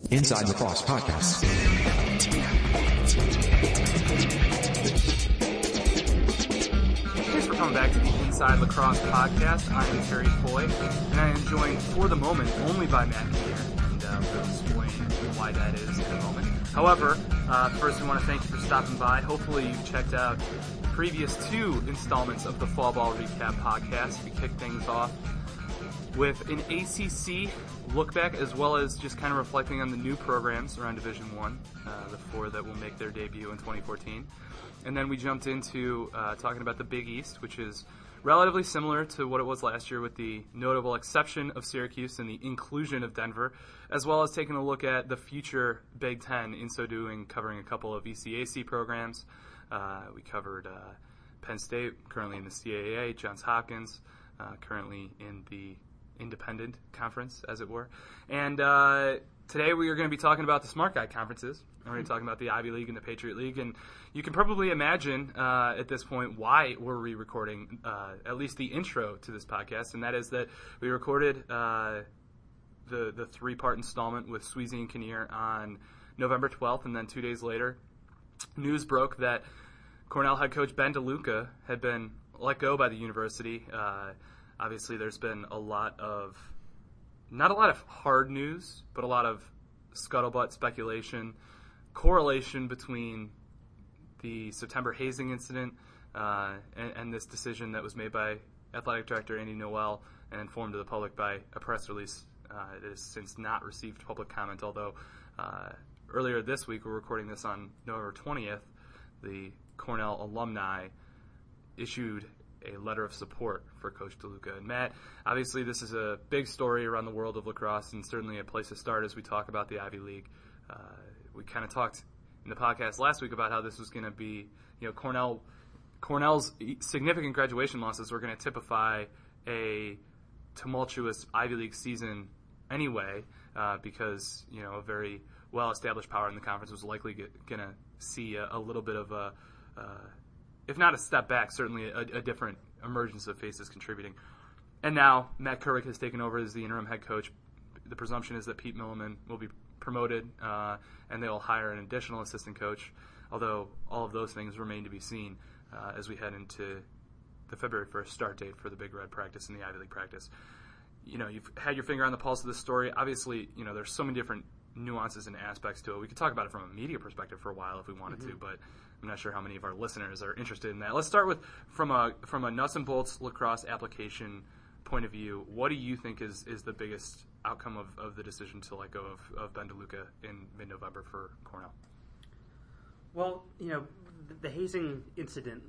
Inside Lacrosse Podcast. Thanks for coming back to the Inside Lacrosse Podcast. I am Terry Foy, and I am joined for the moment only by Matt Keir, and we'll explain why that is in a moment. However, first we want to thank you for stopping by. Hopefully you checked out the previous two installments of the Fall Ball Recap Podcast. We kicked things off with an ACC look back, as well as just kind of reflecting on the new programs around Division One, the four that will make their debut in 2014. And then we jumped into talking about the Big East, which is relatively similar to what it was last year, with the notable exception of Syracuse and the inclusion of Denver, as well as taking a look at the future Big Ten, in so doing covering a couple of ECAC programs. We covered Penn State, currently in the CAA, Johns Hopkins, currently in the independent conference, as it were. And today we are going to be talking about the Smart Guy conferences. We're going to be talking about the Ivy League and the Patriot League. And you can probably imagine at this point why we're re-recording at least the intro to this podcast, and that is that we recorded the three-part installment with Sweezy and Kinnear on November 12th, and then 2 days later, news broke that Cornell head coach Ben DeLuca had been let go by the university. Obviously, there's been not a lot of hard news, but a lot of scuttlebutt speculation, correlation between the September hazing incident and this decision that was made by Athletic Director Andy Noel and informed to the public by a press release. It has since not received public comment, although earlier this week, we're recording this on November 20th, the Cornell alumni issued a letter of support for Coach DeLuca. And Matt, obviously this is a big story around the world of lacrosse, and certainly a place to start as we talk about the Ivy League. We kind of talked in the podcast last week about how this was going to be, Cornell's significant graduation losses were going to typify a tumultuous Ivy League season anyway, because, a very well-established power in the conference was likely going to see a little bit of a if not a step back, certainly a different emergence of faces contributing. And now Matt Kerwick has taken over as the interim head coach. The presumption is that Pete Milliman will be promoted, and they will hire an additional assistant coach, although all of those things remain to be seen as we head into the February 1st start date for the Big Red practice and the Ivy League practice. You've had your finger on the pulse of this story. Obviously, there's so many different nuances and aspects to it. We could talk about it from a media perspective for a while if we wanted to, but I'm not sure how many of our listeners are interested in that. Let's start with from a nuts and bolts lacrosse application point of view. What do you think is the biggest outcome of the decision to let go of Ben DeLuca in mid-November for Cornell? Well, the hazing incident,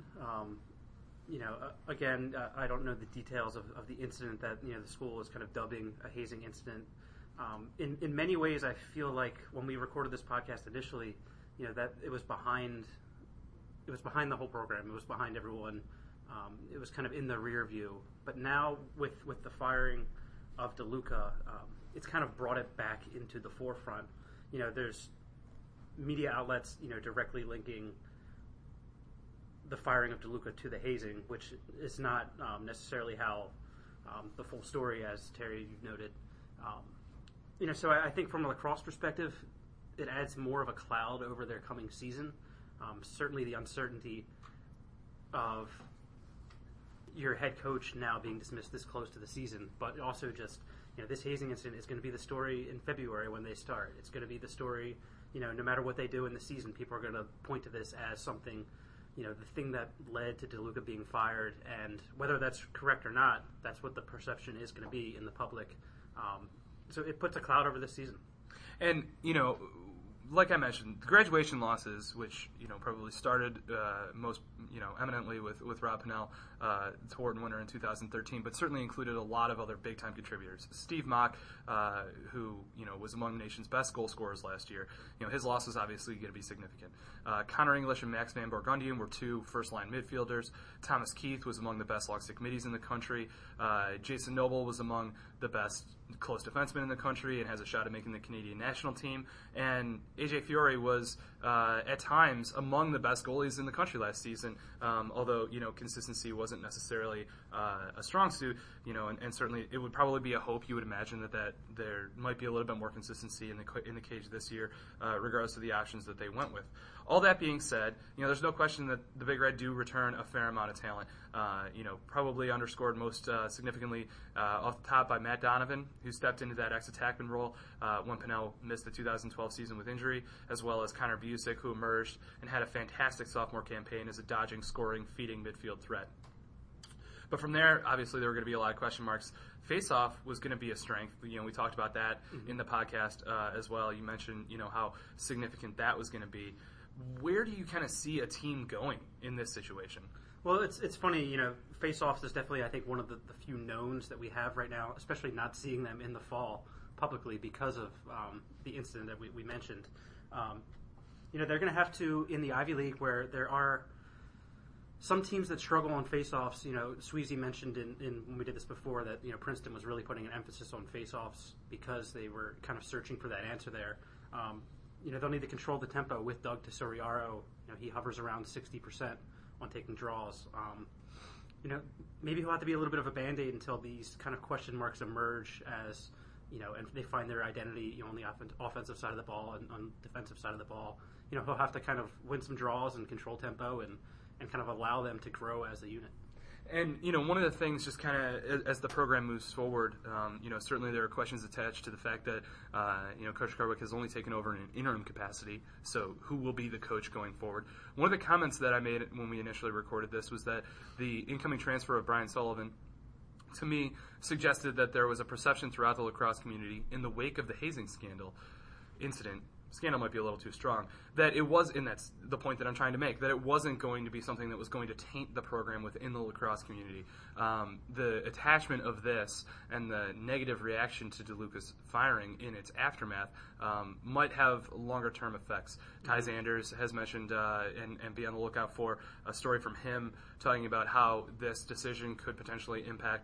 again, I don't know the details of the incident that, the school is kind of dubbing a hazing incident. In many ways, I feel like when we recorded this podcast initially, that it was behind the whole program. It was behind everyone. It was kind of in the rear view. But now with the firing of DeLuca, it's kind of brought it back into the forefront. There's media outlets, directly linking the firing of DeLuca to the hazing, which is not necessarily how the full story, as Terry noted. So I think from a lacrosse perspective, it adds more of a cloud over their coming season. Certainly the uncertainty of your head coach now being dismissed this close to the season, but also just, this hazing incident is going to be the story in February when they start. It's going to be the story, no matter what they do in the season, people are going to point to this as something, the thing that led to DeLuca being fired, and whether that's correct or not, that's what the perception is going to be in the public. So it puts a cloud over this season. And, like I mentioned, the graduation losses, which, probably started most, eminently with Rob Pennell toward winter in 2013, but certainly included a lot of other big-time contributors. Steve Mock, who, was among the nation's best goal scorers last year, his loss was obviously going to be significant. Connor English and Max Van Borgundian were two first-line midfielders. Thomas Keith was among the best lock stick middies in the country. Jason Noble was among the best close defenseman in the country and has a shot at making the Canadian national team. And AJ Fiore was, at times, among the best goalies in the country last season, although, consistency wasn't necessarily a strong suit, and certainly it would probably be a hope, you would imagine, that there might be a little bit more consistency in the cage this year, regardless of the options that they went with. All that being said, there's no question that the Big Red do return a fair amount of talent. Probably underscored most significantly off the top by Matt Donovan, who stepped into that ex-attackman role when Pannell missed the 2012 season with injury, as well as Connor Busick, who emerged and had a fantastic sophomore campaign as a dodging, scoring, feeding midfield threat. But from there, obviously, there were going to be a lot of question marks. Face-off was going to be a strength. We talked about that in the podcast as well. You mentioned, how significant that was going to be. Where do you kind of see a team going in this situation? Well, it's funny, face-offs is definitely, I think, one of the few knowns that we have right now, especially not seeing them in the fall publicly because of the incident that we mentioned. They're going to have to, in the Ivy League, where there are some teams that struggle on face-offs. Sweezy mentioned in when we did this before that, Princeton was really putting an emphasis on face-offs because they were kind of searching for that answer there. They'll need to control the tempo with Doug Tesoriaro. He hovers around 60% on taking draws. Maybe he'll have to be a little bit of a Band-Aid until these kind of question marks emerge as, and they find their identity, on the offensive side of the ball and on the defensive side of the ball. He'll have to kind of win some draws and control tempo and kind of allow them to grow as a unit. And, one of the things just kind of as the program moves forward, certainly there are questions attached to the fact that, Coach Carwick has only taken over in an interim capacity, so who will be the coach going forward? One of the comments that I made when we initially recorded this was that the incoming transfer of Brian Sullivan, to me, suggested that there was a perception throughout the lacrosse community in the wake of the hazing incident, scandal might be a little too strong, that it was, and that's the point that I'm trying to make, that it wasn't going to be something that was going to taint the program within the lacrosse community. The attachment of this and the negative reaction to DeLuca's firing in its aftermath might have longer-term effects. Ty Zanders has mentioned, and be on the lookout for, a story from him talking about how this decision could potentially impact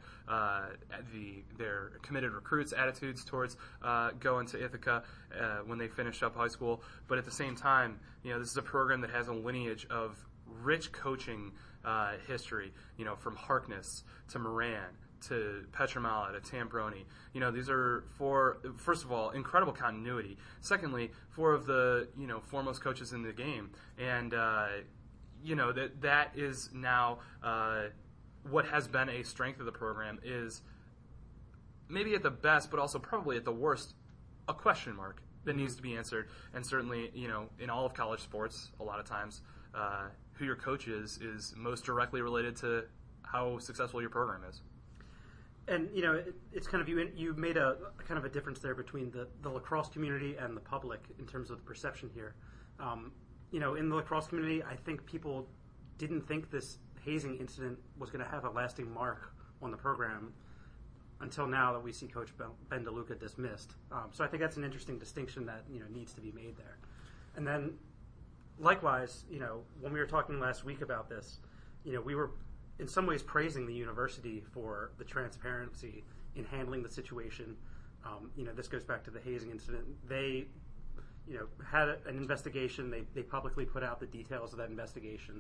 their committed recruits' attitudes towards going to Ithaca when they finish up high school. But at the same time, this is a program that has a lineage of rich coaching history, from Harkness to Moran to Petramala to Tambroni. These are first of all, incredible continuity. Secondly, four of the, foremost coaches in the game. And, that is now what has been a strength of the program is maybe at the best, but also probably at the worst, a question mark that needs to be answered. And certainly, in all of college sports, a lot of times, who your coach is most directly related to how successful your program is. And, it's kind of, you made a kind of a difference there between the lacrosse community and the public in terms of the perception here. In the lacrosse community, I think people didn't think this hazing incident was going to have a lasting mark on the program until now that we see Coach Ben DeLuca dismissed. So I think that's an interesting distinction that, needs to be made there. And then, likewise, when we were talking last week about this, we were in some ways praising the university for the transparency in handling the situation. This goes back to the hazing incident. They, had an investigation. They publicly put out the details of that investigation.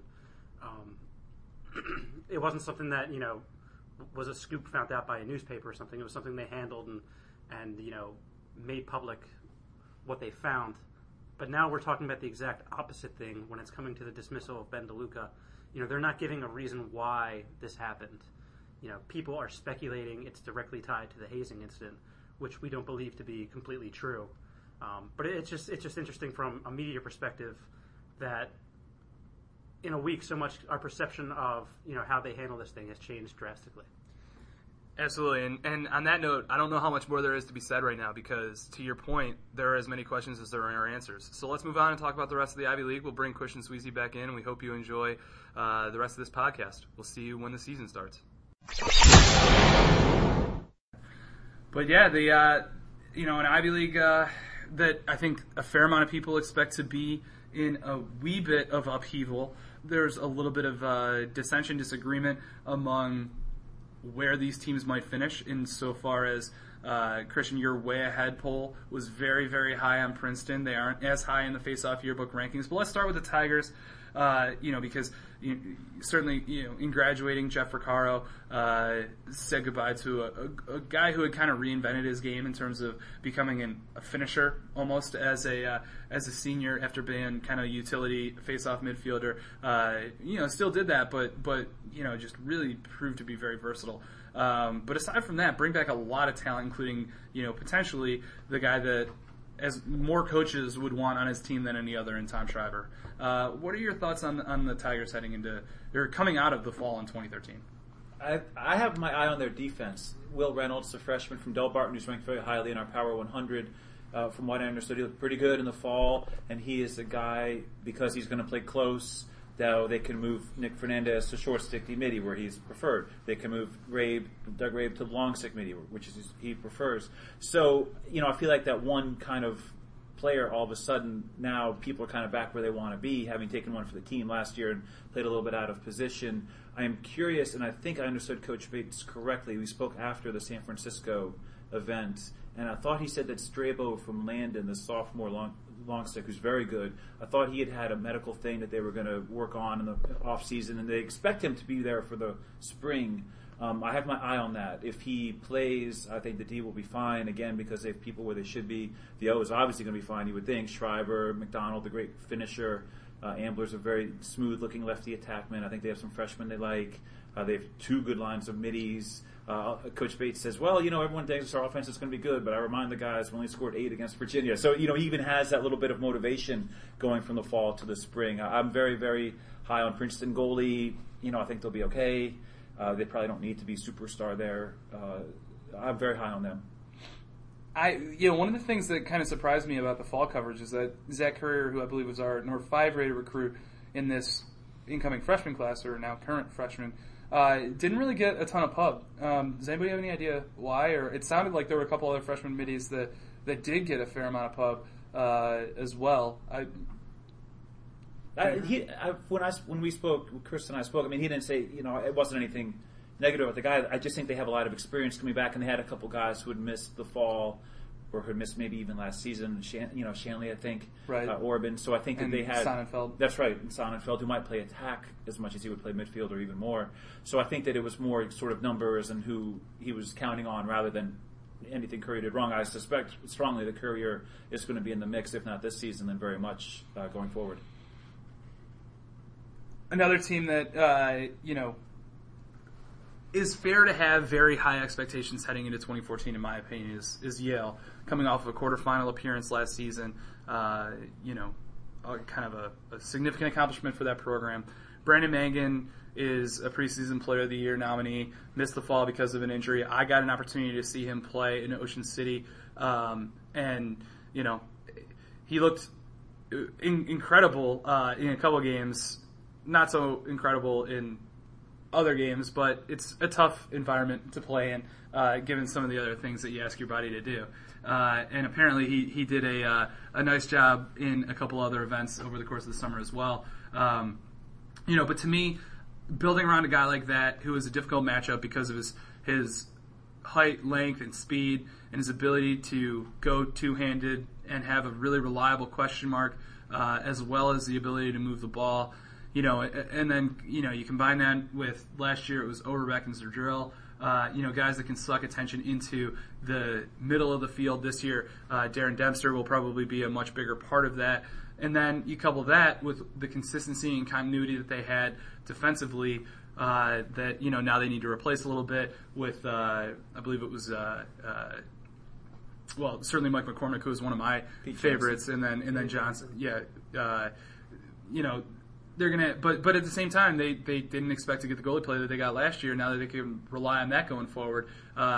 It wasn't something that, was a scoop found out by a newspaper or something. It was something they handled and made public what they found. But now we're talking about the exact opposite thing when it's coming to the dismissal of Ben DeLuca. They're not giving a reason why this happened. People are speculating it's directly tied to the hazing incident, which we don't believe to be completely true. But it's just interesting from a media perspective that in a week so much our perception of how they handle this thing has changed drastically. Absolutely, and on that note, I don't know how much more there is to be said right now because, to your point, there are as many questions as there are answers. So let's move on and talk about the rest of the Ivy League. We'll bring Christian Sweezy back in, and we hope you enjoy the rest of this podcast. We'll see you when the season starts. But yeah, an Ivy League that I think a fair amount of people expect to be in a wee bit of upheaval. There's a little bit of dissension, disagreement among where these teams might finish insofar as Christian, your way ahead poll was very, very high on Princeton. They aren't as high in the face-off yearbook rankings. But let's start with the Tigers, because certainly, in graduating, Jeff Recaro said goodbye to a guy who had kind of reinvented his game in terms of becoming a finisher almost as a senior after being kind of a utility face-off midfielder. Still did that, but just really proved to be very versatile. But aside from that, bring back a lot of talent, including, potentially the guy that as more coaches would want on his team than any other in Tom Schreiber. What are your thoughts on the Tigers heading into or coming out of the fall in 2013? I have my eye on their defense. Will Reynolds, a freshman from Del Barton, who's ranked very highly in our Power 100. From what I understood, he looked pretty good in the fall, and he is a guy, because he's going to play close, that they can move Nick Fernandez to short stick midi, where he's preferred. They can move Doug Rabe to long stick midi, which is he prefers. So, I feel like that one kind of player, all of a sudden, now people are kind of back where they want to be, having taken one for the team last year and played a little bit out of position. I am curious, and I think I understood Coach Bates correctly. We spoke after the San Francisco event, and I thought he said that Strabo from Landon, the sophomore long stick, who's very good, I thought he had a medical thing that they were going to work on in the off season, and they expect him to be there for the spring. I have my eye on that. If he plays, I think the D will be fine, again, because they have people where they should be. The O is obviously going to be fine, you would think. Schreiber, McDonald, the great finisher. Ambler's a very smooth-looking lefty attackman. I think they have some freshmen they like. They have two good lines of middies. Coach Bates says, well, everyone thinks our offense is going to be good, but I remind the guys we only scored 8 against Virginia. So, he even has that little bit of motivation going from the fall to the spring. I'm very, very high on Princeton goalie. I think they'll be okay. They probably don't need to be superstar there. I'm very high on them. One of the things that kind of surprised me about the fall coverage is that Zach Currier, who I believe was our North 5 rated recruit in this incoming freshman class, or now current freshman, didn't really get a ton of pub. Does anybody have any idea why? Or it sounded like there were a couple other freshman middies that did get a fair amount of pub as well. When we spoke, Chris and I spoke, he didn't say, it wasn't anything negative with the guy. I just think they have a lot of experience coming back, and they had a couple guys who had missed the fall, or who had missed maybe even last season. Shanley, I think, right. Orban. So I think that they had Sonnenfeld. That's right, and Sonnenfeld, who might play attack as much as he would play midfield or even more. So I think that it was more sort of numbers and who he was counting on rather than anything Courier did wrong. I suspect strongly that Courier is going to be in the mix, if not this season, then very much going forward. Another team that is fair to have very high expectations heading into 2014, in my opinion, is Yale, coming off of a quarterfinal appearance last season. Kind of a significant accomplishment for that program. Brandon Mangan is a preseason player of the year nominee, missed the fall because of an injury. I got an opportunity to see him play in Ocean City, and he looked incredible in a couple games, not so incredible in other games, but it's a tough environment to play in, given some of the other things that you ask your body to do. And apparently he did a nice job in a couple other events over the course of the summer as well. But to me, building around a guy like that, who is a difficult matchup because of his height, length, and speed, and his ability to go two-handed and have a really reliable question mark, as well as the ability to move the ball. And then, you combine that with last year it was Overbeck and Zerdrill, guys that can suck attention into the middle of the field. This year, Darren Dempster will probably be a much bigger part of that. And then you couple that with the consistency and continuity that they had defensively, that, now they need to replace a little bit with, I believe it was, certainly Mike McCormick, who was one of my favorites, and then Johnson. Yeah. They're gonna, but at the same time, they didn't expect to get the goalie play that they got last year. Now that they can rely on that going forward,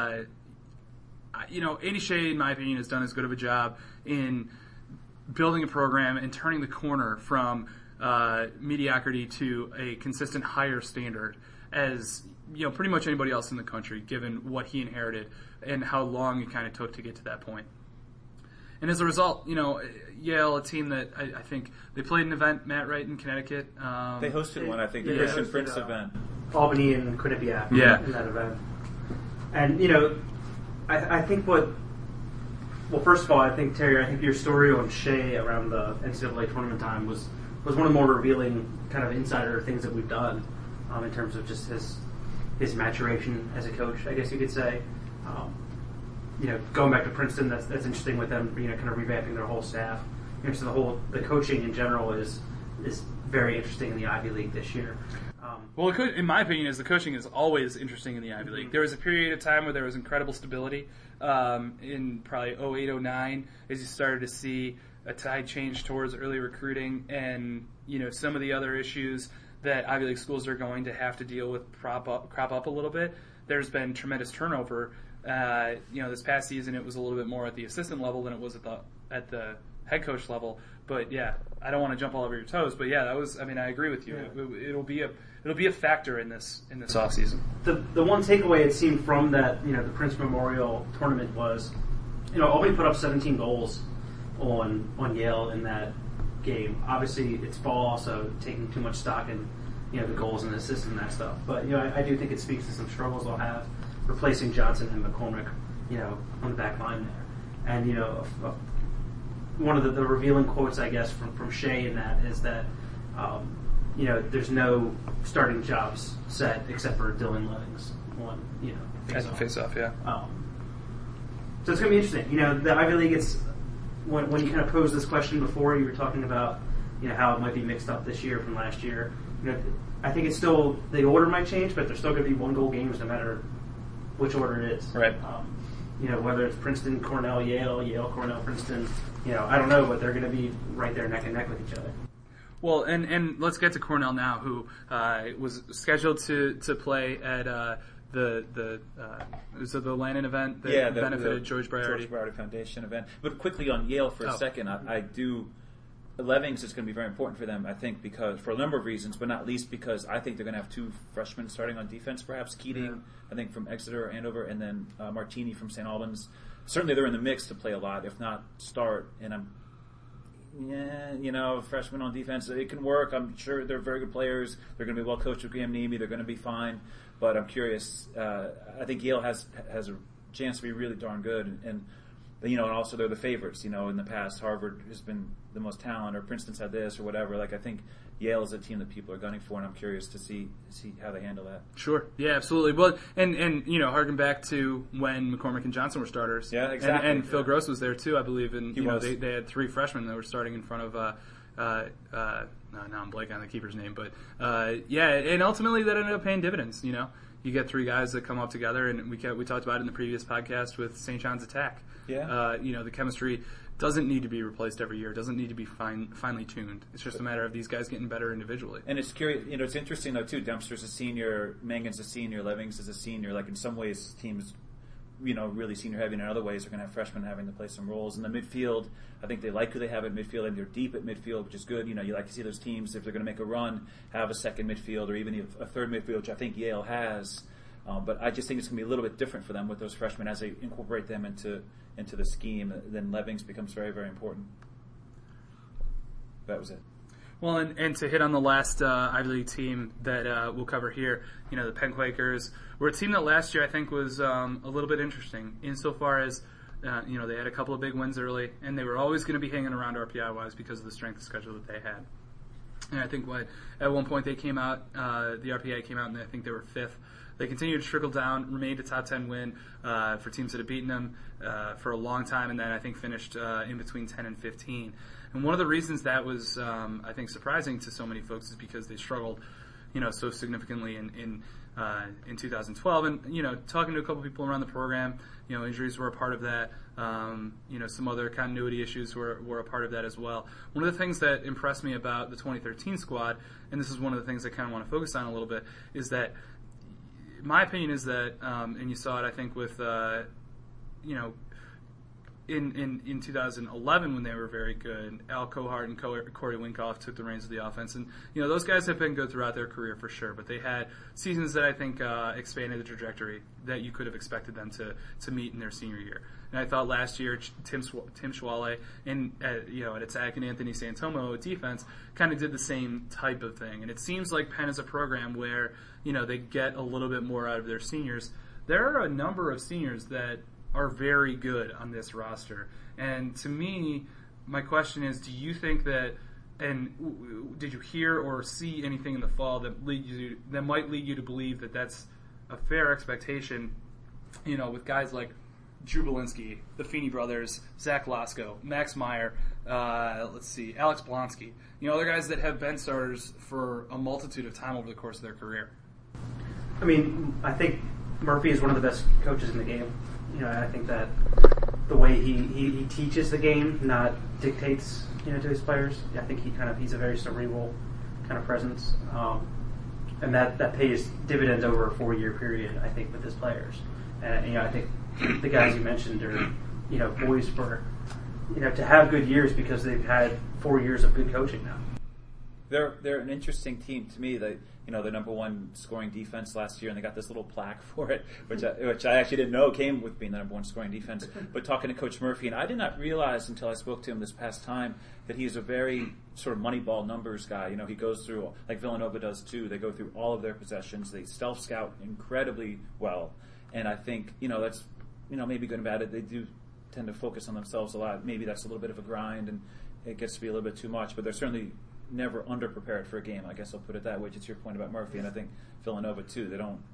Andy Shea, in my opinion, has done as good of a job in building a program and turning the corner from mediocrity to a consistent higher standard as pretty much anybody else in the country, given what he inherited and how long it kind of took to get to that point. And as a result, Yale, a team that I think they played an event, Matt, right, in Connecticut. They hosted one, I think, the Christian Prince event. Albany and Quinnipiac in that event. And, I think well, first of all, I think, Terry, your story on Shea around the NCAA tournament time was one of the more revealing kind of insider things that we've done in terms of just his maturation as a coach, I guess you could say. Going back to Princeton, that's interesting with them, kind of revamping their whole staff. So the coaching in general is very interesting in the Ivy League this year. Well, in my opinion, the coaching is always interesting in the Ivy League. There was a period of time where there was incredible stability in probably 08, 09, as you started to see a tide change towards early recruiting and, some of the other issues that Ivy League schools are going to have to deal with crop up a little bit. There's been tremendous turnover. This past season it was a little bit more at the assistant level than it was at the head coach level. But yeah, I don't want to jump all over your toes. But yeah, I agree with you. Yeah. It'll be a factor in this offseason. The one takeaway it seemed from that, the Prince Memorial tournament was, Albany put up 17 goals on Yale in that game. Obviously, it's fall, so taking too much stock in the goals and assists and that stuff. But I do think it speaks to some struggles they'll have replacing Johnson and McCormick, on the back line there. And one of the revealing quotes, I guess, from Shea in that is that there's no starting jobs set except for Dylan Levings on face off, yeah. So it's going to be interesting. The Ivy League, it's when you kind of posed this question before, you were talking about how it might be mixed up this year from last year. I think it's still, the order might change, but there's still going to be 1-goal games no matter which order it is. Right. Whether it's Princeton, Cornell, Yale, Cornell, Princeton. I don't know, but they're going to be right there neck and neck with each other. Well, and let's get to Cornell now, who was scheduled to play at the Lannon event that benefited George Briarty. George Briarty Foundation event. But quickly on Yale for a second, I do. Levings is going to be very important for them, I think, because for a number of reasons, but not least because I think they're going to have 2 freshmen starting on defense, perhaps Keating, I think, from Exeter or Andover, and then Martini from St. Albans. Certainly they're in the mix to play a lot, if not start. And freshmen on defense, it can work. I'm sure they're very good players. They're going to be well coached with Graham Nemi. They're going to be fine. But I'm curious. I think Yale has a chance to be really darn good. And also they're the favorites. In the past, Harvard has been the most talent, or Princeton's had this, or whatever. I think Yale is a team that people are gunning for, and I'm curious to see how they handle that. Sure. Yeah, absolutely. Well, and harken back to when McCormick and Johnson were starters. Yeah, exactly. And Phil Gross was there too, I believe. And they had 3 freshmen that were starting in front of. Now I'm blanking on the keeper's name, but and ultimately that ended up paying dividends. You get 3 guys that come up together, and we talked about it in the previous podcast with St. John's Attack. Yeah. The chemistry doesn't need to be replaced every year. It doesn't need to be finely tuned. It's just a matter of these guys getting better individually. And it's curious. It's interesting though too. Dempster's a senior, Mangan's a senior, Levings is a senior. Like in some ways, teams, really senior heavy, and in other ways, they're going to have freshmen having to play some roles in the midfield. I think they like who they have at midfield, and they're deep at midfield, which is good. You like to see those teams, if they're going to make a run, have a second midfield or even a third midfield, which I think Yale has. But I just think it's going to be a little bit different for them with those freshmen as they incorporate them into the scheme. Then Levings becomes very, very important. That was it. Well, and to hit on the last Ivy League team that we'll cover here, the Penn Quakers were a team that last year I think was a little bit interesting insofar as they had a couple of big wins early, and they were always going to be hanging around RPI-wise because of the strength of schedule that they had. And I think at one point they came out, the RPI came out, and I think they were 5th. They continued to trickle down, remained a top 10 win for teams that have beaten them for a long time, and then I think finished in between 10 and 15. And one of the reasons that was, I think, surprising to so many folks is because they struggled, so significantly in 2012. And talking to a couple people around the program, injuries were a part of that. Some other continuity issues were a part of that as well. One of the things that impressed me about the 2013 squad, and this is one of the things I kind of want to focus on a little bit, is that my opinion is that, and you saw it, I think, with, in 2011 when they were very good, Al Cohart and Corey Winkoff took the reins of the offense. And, those guys have been good throughout their career for sure, but they had seasons that I think expanded the trajectory that you could have expected them to meet in their senior year. And I thought last year, Tim Schwale and at Attack and Anthony Santomo at defense kind of did the same type of thing. And it seems like Penn is a program where they get a little bit more out of their seniors. There are a number of seniors that are very good on this roster. And to me, my question is, do you think that, and did you hear or see anything in the fall that might lead you to believe that that's a fair expectation, with guys like Drew Belinsky, the Feeney brothers, Zach Lasko, Max Meyer, Alex Blonsky, other guys that have been starters for a multitude of time over the course of their career? I mean, I think Murphy is one of the best coaches in the game. I think that the way he teaches the game, not dictates, to his players. I think he's a very cerebral kind of presence, and that pays dividends over a 4-year period, I think, with his players. And I think the guys you mentioned are, boys for, to have good years because they've had 4 years of good coaching now. They're an interesting team to me. They, the number one scoring defense last year, and they got this little plaque for it, which I actually didn't know came with being the number one scoring defense. But talking to Coach Murphy, and I did not realize until I spoke to him this past time that he's a very sort of Moneyball numbers guy. He goes through, like Villanova does too. They go through all of their possessions. They stealth scout incredibly well, and I think that's maybe good and bad. They do tend to focus on themselves a lot. Maybe that's a little bit of a grind, and it gets to be a little bit too much. But they're certainly never underprepared for a game. I guess I'll put it that way. It's your point about Murphy, and I think Villanova too.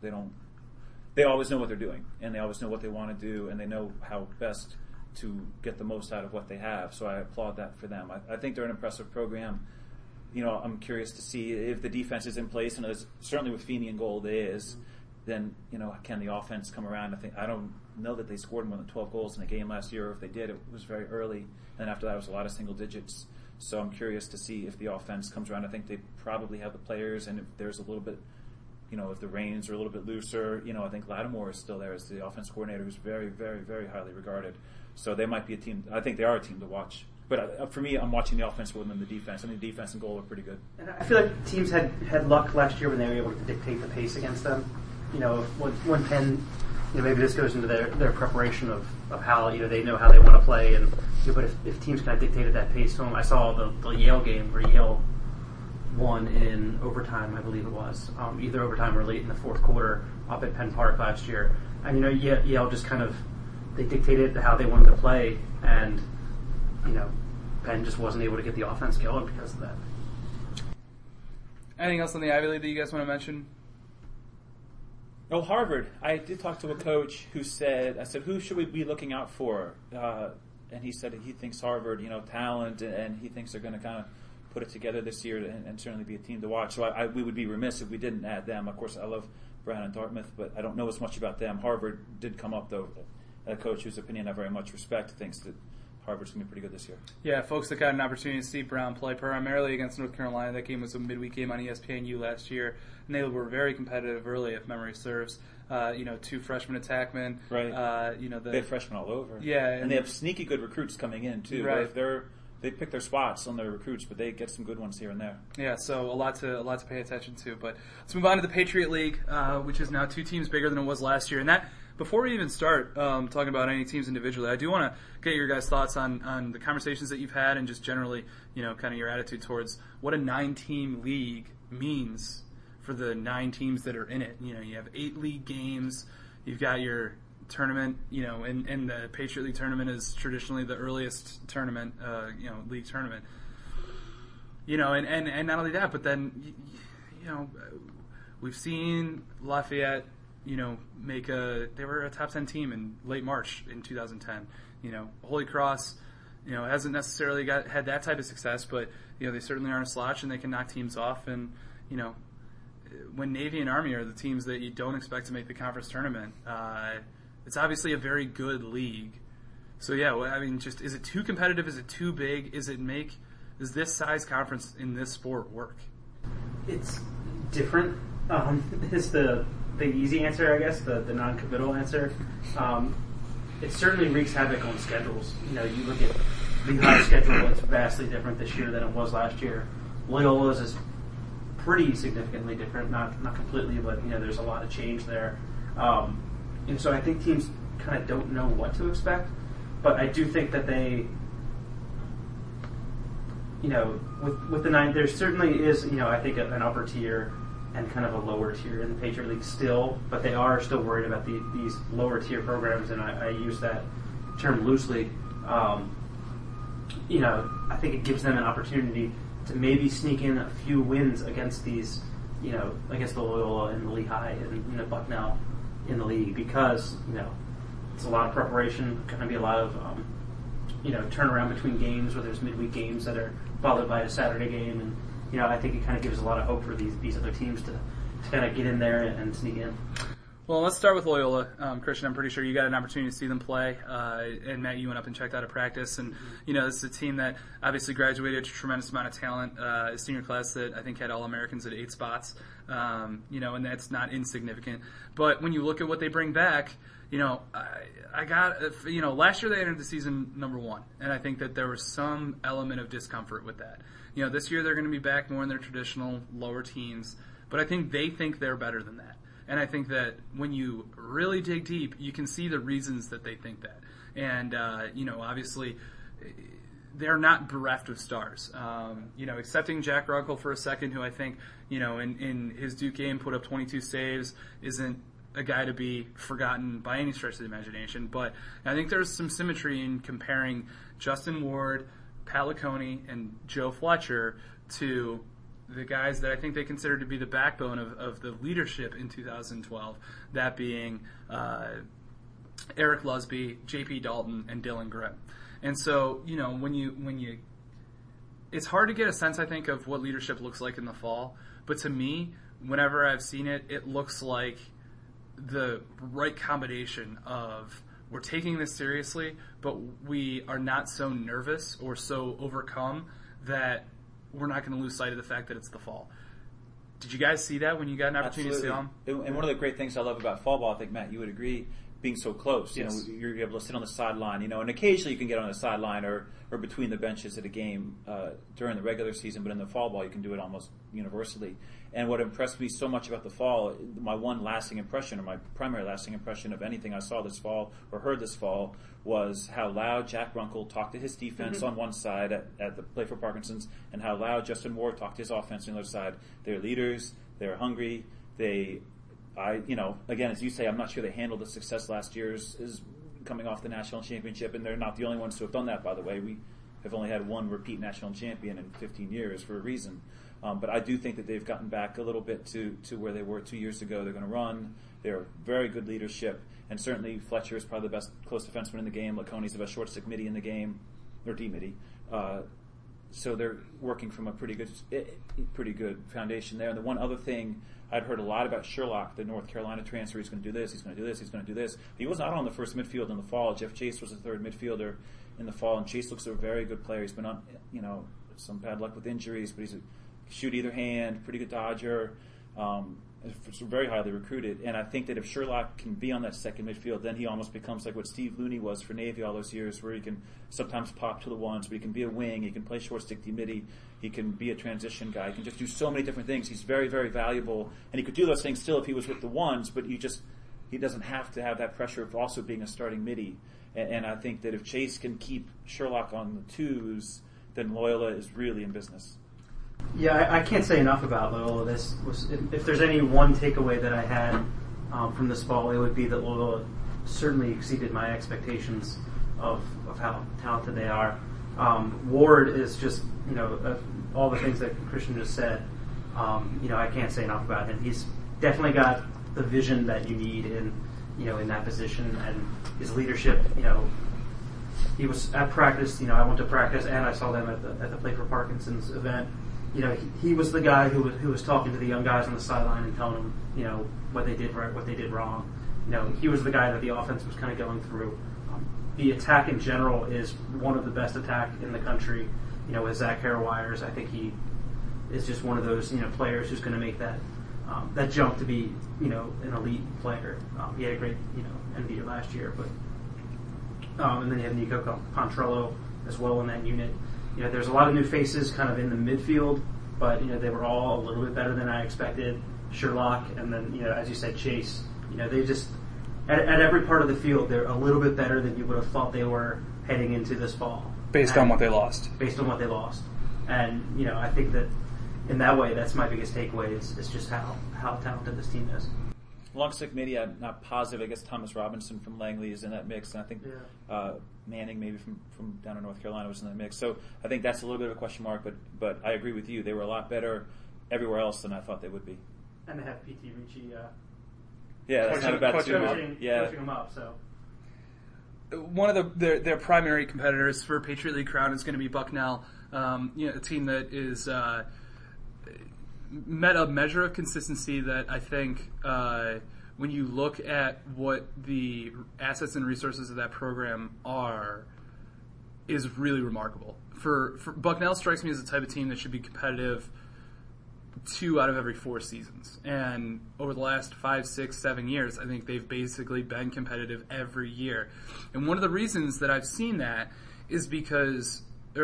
They always know what they're doing, and they always know what they want to do, and they know how best to get the most out of what they have. So I applaud that for them. I think they're an impressive program. I'm curious to see if the defense is in place, and certainly with Feeney in goal, it is. Then can the offense come around? I don't know that they scored more than 12 goals in a game last year, or if they did, it was very early, and after that it was a lot of single digits. So I'm curious to see if the offense comes around. I think they probably have the players, and if there's a little bit, if the reins are a little bit looser, I think Lattimore is still there as the offense coordinator, who's very, very, very highly regarded. So they might be a team. I think they are a team to watch. But for me, I'm watching the offense more than the defense. I think the defense and goal are pretty good. And I feel like teams had luck last year when they were able to dictate the pace against them. When Penn, maybe this goes into their preparation of how they know how they want to play, and but if teams kind of dictated that pace to them, I saw the Yale game where Yale won in overtime, I believe it was, either overtime or late in the fourth quarter up at Penn Park last year, and Yale just kind of they dictated how they wanted to play, and Penn just wasn't able to get the offense going because of that. Anything else on the Ivy League that you guys want to mention? Oh, Harvard. I did talk to a coach who said, who should we be looking out for? And he said he thinks Harvard, talent, and he thinks they're going to kind of put it together this year and certainly be a team to watch. So we would be remiss if we didn't add them. Of course, I love Brown and Dartmouth, but I don't know as much about them. Harvard did come up, though. A coach whose opinion I very much respect thinks that Harvard's going to be pretty good this year. Yeah, folks that got an opportunity to see Brown play primarily against North Carolina. That game was a midweek game on ESPNU last year, and they were very competitive early, if memory serves. 2 freshman attackmen. Right. They have freshmen all over. Yeah. And they have sneaky good recruits coming in, too. Right. They pick their spots on their recruits, but they get some good ones here and there. Yeah, so a lot to pay attention to. But let's move on to the Patriot League, which is now 2 teams bigger than it was last year. And that, before we even start talking about any teams individually, I do want to get your guys' thoughts on the conversations that you've had and just generally, kind of your attitude towards what a 9-team league means for the 9 teams that are in it. You have 8 league games. You've got your tournament, and the Patriot League tournament is traditionally the earliest tournament, league tournament. And not only that, but then, we've seen Lafayette, they were a top 10 team in late March in 2010. Holy Cross, hasn't necessarily had that type of success, but, they certainly aren't a slouch and they can knock teams off. And, when Navy and Army are the teams that you don't expect to make the conference tournament, it's obviously a very good league. So yeah, is it too competitive? Is it too big? Does this size conference in this sport work? It's different. Is the easy answer, I guess, the non-committal answer. It certainly wreaks havoc on schedules. You look at Lehigh's schedule; it's vastly different this year than it was last year. Loyola's is pretty significantly different, not completely, but there's a lot of change there. And so I think teams kind of don't know what to expect, but I do think that they, with the 9, there certainly is, I think an upper tier and kind of a lower tier in the Patriot League still, but they are still worried about these lower tier programs, and I use that term loosely. I think it gives them an opportunity to maybe sneak in a few wins against these, against the Loyola and the Lehigh and Bucknell in the league, because it's a lot of preparation, going to be a lot of turnaround between games, where there's midweek games that are followed by a Saturday game, and I think it kind of gives a lot of hope for these other teams to kind of get in there and sneak in. Well, let's start with Loyola. Christian, I'm pretty sure you got an opportunity to see them play. And Matt, you went up and checked out a practice. And, this is a team that obviously graduated a tremendous amount of talent. A senior class that I think had All-Americans at 8 spots. And that's not insignificant. But when you look at what they bring back, I got, last year they entered the season number 1. And I think that there was some element of discomfort with that. This year they're going to be back more in their traditional lower teens. But I think they think they're better than that. And I think that when you really dig deep, you can see the reasons that they think that. And, obviously, they're not bereft of stars. Excepting Jack Runkle for a second, who I think, in his Duke game put up 22 saves, isn't a guy to be forgotten by any stretch of the imagination. But I think there's some symmetry in comparing Justin Ward, Pat Laconi, and Joe Fletcher to the guys that I think they consider to be the backbone of the leadership in 2012, that being Eric Lusby, J.P. Dalton, and Dylan Grimm. And so, when you, it's hard to get a sense, I think, of what leadership looks like in the fall. But to me, whenever I've seen it, it looks like the right combination of, we're taking this seriously, but we are not so nervous or so overcome that we're not going to lose sight of the fact that it's the fall. Did you guys see that when you got an opportunity to see them? And one of the great things I love about fall ball, I think, Matt, you would agree, being so close. Yes. You're able to sit on the sideline, and occasionally you can get on the sideline or between the benches at a game during the regular season, but in the fall ball you can do it almost universally. And what impressed me so much about the fall, my one lasting impression, or my primary lasting impression of anything I saw this fall or heard this fall, was how loud Jack Runkle talked to his defense on one side at the Play for Parkinson's, and how loud Justin Ward talked to his offense on the other side. They're leaders. They're hungry. Again, as you say, I'm not sure they handled the success last year's is coming off the national championship, and they're not the only ones to have done that, by the way. We have only had one repeat national champion in 15 years for a reason. But I do think that they've gotten back a little bit to where they were 2 years ago. They're going to run. They're very good leadership. And certainly Fletcher is probably the best close defenseman in the game. Laconi's the best short stick midi in the game, or D-midi. So they're working from a pretty good foundation there. And the one other thing, I'd heard a lot about Sherlock, the North Carolina transfer. He's going to do this, he's going to do this, he's going to do this. But he was not on the first midfield in the fall. Jeff Chase was the third midfielder in the fall, and Chase looks a very good player. He's been on, some bad luck with injuries, but he's a shoot either hand, pretty good dodger, very highly recruited. And I think that if Sherlock can be on that second midfield, then he almost becomes like what Steve Looney was for Navy all those years, where he can sometimes pop to the ones, but he can be a wing, he can play short stick D-midi, he can be a transition guy, he can just do so many different things. He's very, very valuable, and he could do those things still if he was with the ones, but he doesn't have to have that pressure of also being a starting midi. And I think that if Chase can keep Sherlock on the twos, then Loyola is really in business. Yeah, I can't say enough about Loyola. If there's any one takeaway that I had from this fall, it would be that Loyola certainly exceeded my expectations of how talented they are. Ward is just, all the things that Christian just said. I can't say enough about him. He's definitely got the vision that you need in that position, and his leadership. He was at practice. I went to practice, and I saw them at the Play for Parkinson's event. He was the guy who was talking to the young guys on the sideline and telling them, what they did right, what they did wrong. He was the guy that the offense was kind of going through. The attack in general is one of the best attack in the country. With Zach Harrowires, I think he is just one of those players who's going to make that jump to be an elite player. He had a great end of the year last year, but and then you have Nico Pontrello as well in that unit. There's a lot of new faces kind of in the midfield, but they were all a little bit better than I expected. Sherlock, and then as you said, Chase. They just at every part of the field they're a little bit better than you would have thought they were heading into this fall. Based on what they lost. Based on what they lost, and I think that in that way, that's my biggest takeaway. Is just how talented this team is. Long stick maybe I'm not positive. I guess Thomas Robinson from Langley is in that mix, and I think Manning maybe from down in North Carolina was in that mix. So I think that's a little bit of a question mark. But I agree with you. They were a lot better everywhere else than I thought they would be. And they have P.T. Ricci. That's not a bad coaching them up. So one of their primary competitors for Patriot League crown is going to be Bucknell, a team that is met a measure of consistency that I think when you look at what the assets and resources of that program are, is really remarkable. For Bucknell strikes me as the type of team that should be competitive 2 out of every 4 seasons. And over the last 5, 6, 7 years, I think they've basically been competitive every year. And one of the reasons that I've seen that is because,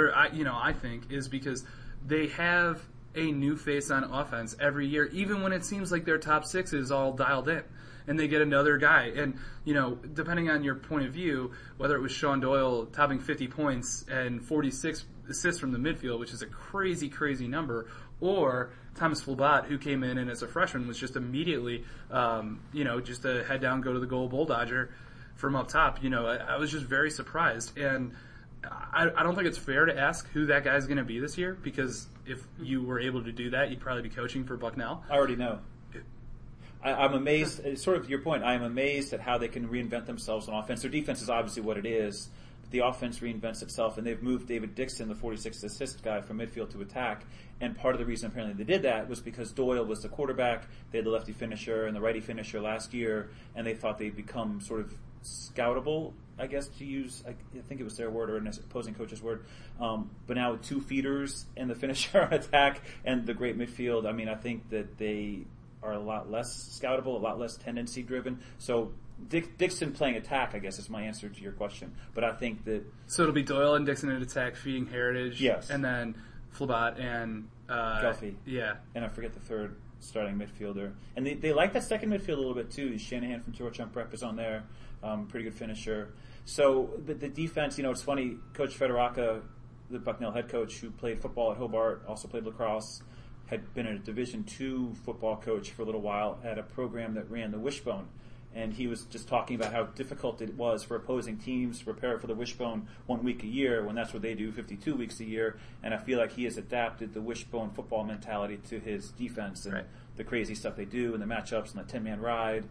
I think, is because they have a new face on offense every year, even when it seems like their top 6 is all dialed in. And they get another guy. And, depending on your point of view, whether it was Sean Doyle topping 50 points and 46 assists from the midfield, which is a crazy, crazy number, or Thomas Flabat, who came in and as a freshman was just immediately, just a head down, go to the goal bull dodger from up top. I was just very surprised. And I don't think it's fair to ask who that guy's going to be this year, because if you were able to do that, you'd probably be coaching for Bucknell. I already know. I'm amazed, sort of your point, I am amazed at how they can reinvent themselves on offense. Their defense is obviously what it is. But the offense reinvents itself, and they've moved David Dixon, the 46th assist guy, from midfield to attack. And part of the reason apparently they did that was because Doyle was the quarterback. They had the lefty finisher and the righty finisher last year, and they thought they'd become sort of scoutable, I guess, to use, I think it was their word or an opposing coach's word. But now with 2 feeders and the finisher attack and the great midfield, I think that they are a lot less scoutable, a lot less tendency driven. So Dixon playing attack, I guess, is my answer to your question. But I think that... So it'll be Doyle and Dixon at attack, feeding Heritage. Yes. And then Flabat and... Guffey. Yeah. And I forget the third starting midfielder. And they like that second midfield a little bit, too. Shanahan from Georgetown Prep is on there. Pretty good finisher. So the defense, it's funny, Coach Federaca, the Bucknell head coach who played football at Hobart, also played lacrosse, had been a Division II football coach for a little while at a program that ran the Wishbone. And he was just talking about how difficult it was for opposing teams to prepare for the Wishbone 1 week a year when that's what they do 52 weeks a year. And I feel like he has adapted the Wishbone football mentality to his defense and the crazy stuff they do and the matchups and the 10-man ride.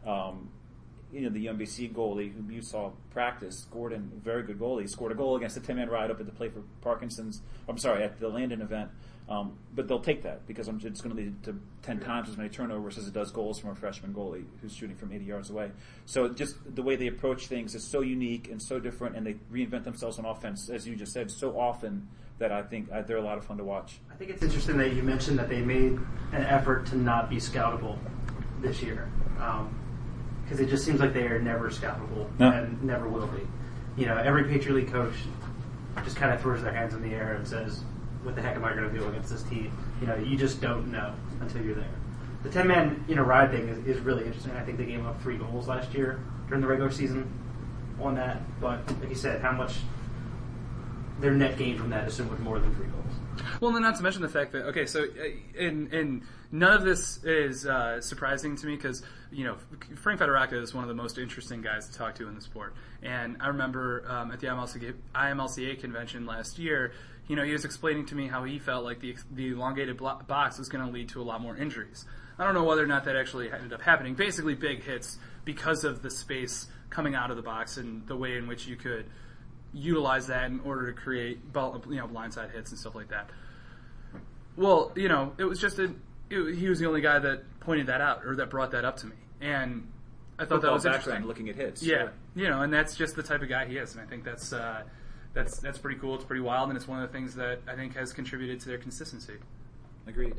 The UMBC goalie whom you saw practice, Gordon, very good goalie, scored a goal against the 10-man ride up at the play for Parkinson's. At the Landon event. But they'll take that because it's going to lead to 10 times as many turnovers as it does goals from a freshman goalie who's shooting from 80 yards away. So just the way they approach things is so unique and so different, and they reinvent themselves on offense, as you just said, so often that I think they're a lot of fun to watch. I think it's interesting that you mentioned that they made an effort to not be scoutable this year, because it just seems like they are never scoutable and never will be. Every Patriot League coach just kind of throws their hands in the air and says, what the heck am I going to do against this team? You just don't know until you're there. The 10-man ride thing is really interesting. I think they gave up 3 goals last year during the regular season on that. But like you said, how much their net gain from that is so much more than 3 goals. Well, then not to mention the fact that, and none of this is surprising to me because, Frank Federaca is one of the most interesting guys to talk to in the sport. And I remember at the IMLCA convention last year, he was explaining to me how he felt like the elongated box was going to lead to a lot more injuries. I don't know whether or not that actually ended up happening. Basically, big hits because of the space coming out of the box and the way in which you could utilize that in order to create blindside hits and stuff like that. Well, it was just he was the only guy that pointed that out or that brought that up to me, and I thought that was interesting. Looking at hits, yeah, and that's just the type of guy he is, and I think that's pretty cool. It's pretty wild, and it's one of the things that I think has contributed to their consistency. Agreed.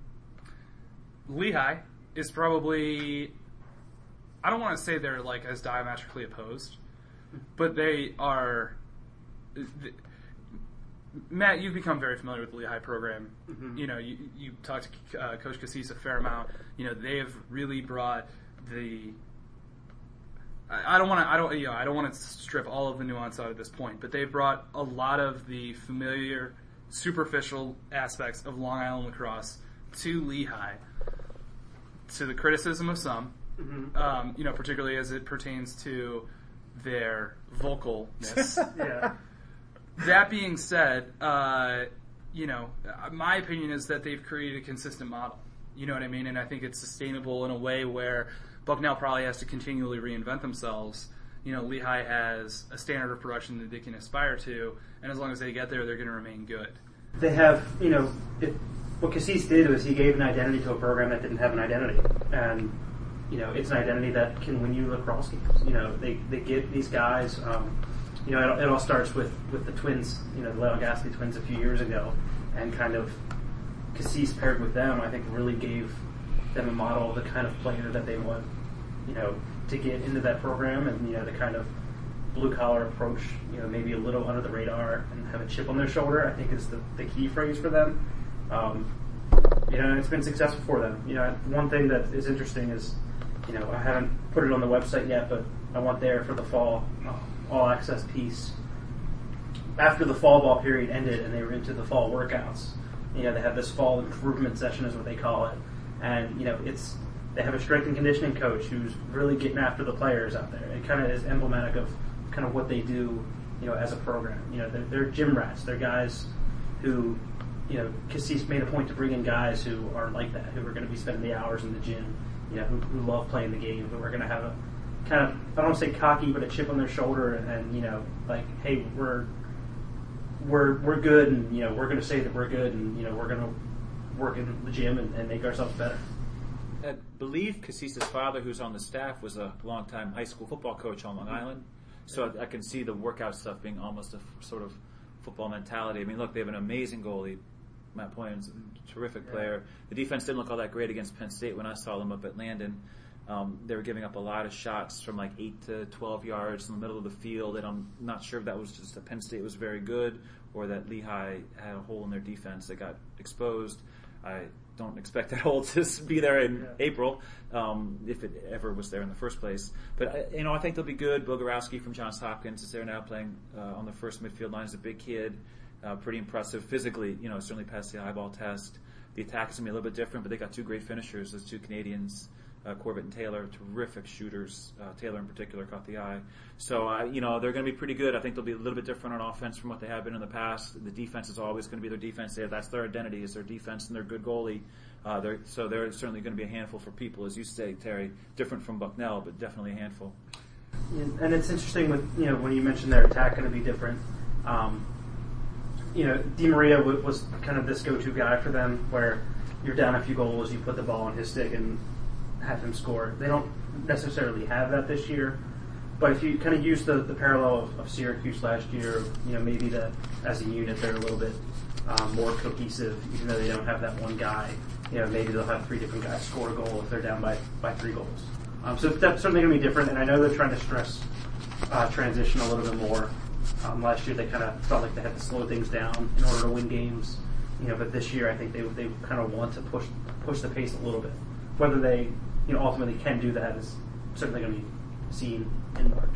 Lehigh is probably, I don't want to say they're like as diametrically opposed, but they are. Matt, you've become very familiar with the Lehigh program. Mm-hmm. You talked to Coach Cassis a fair amount. They have really brought the. I don't want to strip all of the nuance out at this point, but they've brought a lot of the familiar superficial aspects of Long Island lacrosse to Lehigh, to the criticism of some, particularly as it pertains to their vocalness. Yeah. That being said, my opinion is that they've created a consistent model. You know what I mean? And I think it's sustainable in a way where Bucknell probably has to continually reinvent themselves. Lehigh has a standard of production that they can aspire to, and as long as they get there, they're going to remain good. They have, what Cassis did was he gave an identity to a program that didn't have an identity. And, it's an identity that can win you lacrosse games. They get these guys, it all starts with the twins, the Leon Gasly twins a few years ago, and kind of Cassis paired with them, I think really gave them a model of the kind of player that they want, to get into that program, and the kind of blue collar approach, maybe a little under the radar and have a chip on their shoulder, I think is the key phrase for them. And it's been successful for them. One thing that is interesting is, I haven't put it on the website yet, but I went there for the fall all access piece. After the fall ball period ended and they were into the fall workouts, they have this fall improvement session is what they call it. And, they have a strength and conditioning coach who's really getting after the players out there. It kind of is emblematic of kind of what they do, as a program. They're gym rats. They're guys who, Cassis made a point to bring in guys who are like that, who are going to be spending the hours in the gym, who love playing the game, who are going to have a kind of, I don't want to say cocky, but a chip on their shoulder, and like, hey, we're good, and we're going to say that we're good, and we're going to work in the gym and make ourselves better. I believe Cassis' father, who's on the staff, was a longtime high school football coach on Long Island, so I can see the workout stuff being almost a sort of football mentality. I mean, look, they have an amazing goalie. Matt Poyan's a terrific player. The defense didn't look all that great against Penn State when I saw them up at Landon. They were giving up a lot of shots from like 8 to 12 yards in the middle of the field, and I'm not sure if that was just that Penn State was very good or that Lehigh had a hole in their defense that got exposed. I don't expect that hole to be there in April, if it ever was there in the first place. But, I think they'll be good. Bogorowski from Johns Hopkins is there now playing on the first midfield line. He's a big kid, pretty impressive. Physically, certainly passed the eyeball test. The attack is going to be a little bit different, but they got two great finishers, those two Canadians, Corbett and Taylor, terrific shooters. Taylor in particular caught the eye. So, they're going to be pretty good. I think they'll be a little bit different on offense from what they have been in the past. The defense is always going to be their defense. That's their identity, is their defense and their good goalie. They're certainly going to be a handful for people, as you say, Terry. Different from Bucknell, but definitely a handful. And it's interesting with, when you mentioned their attack going to be different. Di Maria was kind of this go-to guy for them, where you're down a few goals, you put the ball on his stick and have him score. They don't necessarily have that this year, but if you kind of use the parallel of Syracuse last year, maybe that as a unit they're a little bit more cohesive, even though they don't have that one guy. Maybe they'll have 3 different guys score a goal if they're down by 3 goals. So that's certainly going to be different, and I know they're trying to stress transition a little bit more. Last year they kind of felt like they had to slow things down in order to win games, but this year I think they kind of want to push the pace a little bit. Whether they ultimately can do that is certainly going to be seen in March.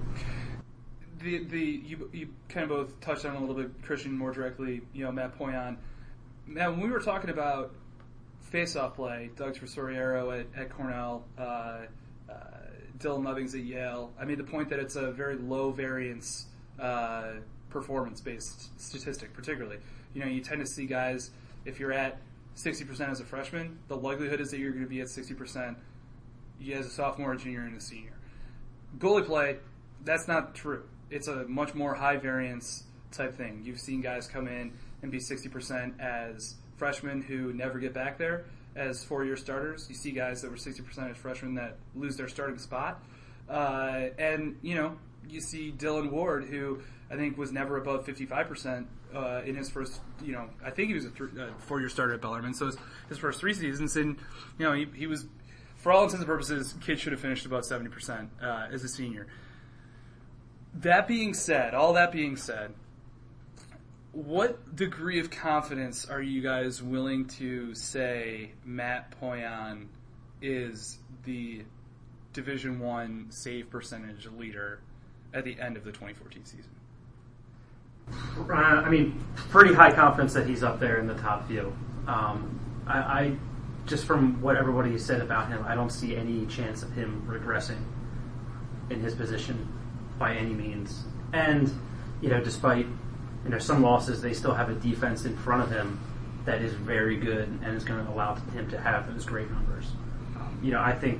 You kind of both touched on a little bit, Christian more directly, Matt Poyan. Now, when we were talking about face-off play, Doug Tresoriero at Cornell, Dylan Lovings at Yale, I made the point that it's a very low variance performance-based statistic, particularly. You tend to see guys, if you're at 60% as a freshman, the likelihood is that you're going to be at 60% as a sophomore, a junior, and a senior. Goalie play, that's not true. It's a much more high variance type thing. You've seen guys come in and be 60% as freshmen who never get back there as 4-year starters. You see guys that were 60% as freshmen that lose their starting spot. And you see Dylan Ward, who I think was never above 55% in his first, I think he was a 4-year starter at Bellarmine, so his first 3 seasons, and he was, for all intents and purposes, kid should have finished about 70% as a senior. All that being said, what degree of confidence are you guys willing to say Matt Poyan is the Division I save percentage leader at the end of the 2014 season? I mean, pretty high confidence that he's up there in the top few. I just from what everybody has said about him, I don't see any chance of him regressing in his position by any means. And despite some losses, they still have a defense in front of him that is very good and is going to allow him to have those great numbers. I think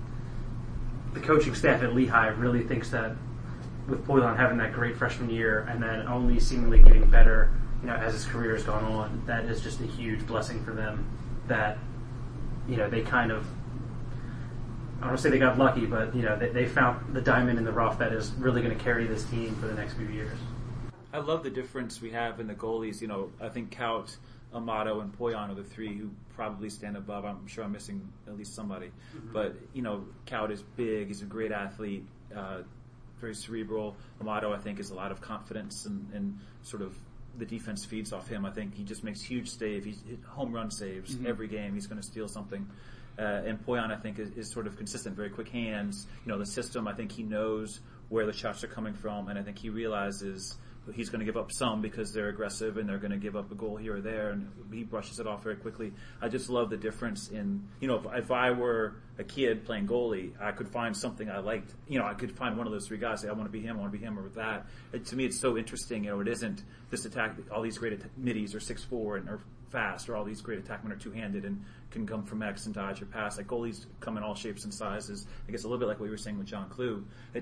the coaching staff at Lehigh really thinks that with Poilon having that great freshman year and then only seemingly getting better, as his career has gone on, that is just a huge blessing for them. That they kind of, I don't want to say they got lucky, but they found the diamond in the rough that is really going to carry this team for the next few years. I love the difference we have in the goalies. I think Kaut, Amato, and Poilon are the three who probably stand above. I'm sure I'm missing at least somebody. Mm-hmm. But, Kaut is big. He's a great athlete, very cerebral. Amato, I think, is a lot of confidence and sort of the defense feeds off him. I think he just makes huge saves. He's home run saves every game. He's going to steal something. And Poilon, I think, is sort of consistent, very quick hands. The system, I think he knows where the shots are coming from, and I think he realizes he's going to give up some because they're aggressive and they're going to give up a goal here or there, and he brushes it off very quickly. I just love the difference in, if I were a kid playing goalie, I could find something I liked. I could find one of those three guys, say, I want to be him, or that. To me, it's so interesting. It isn't this attack, all these great middies are 6'4" and are fast, or all these great attackmen are two-handed and can come from X and dodge or pass. Like, goalies come in all shapes and sizes. I guess a little bit like what you were saying with John Klug.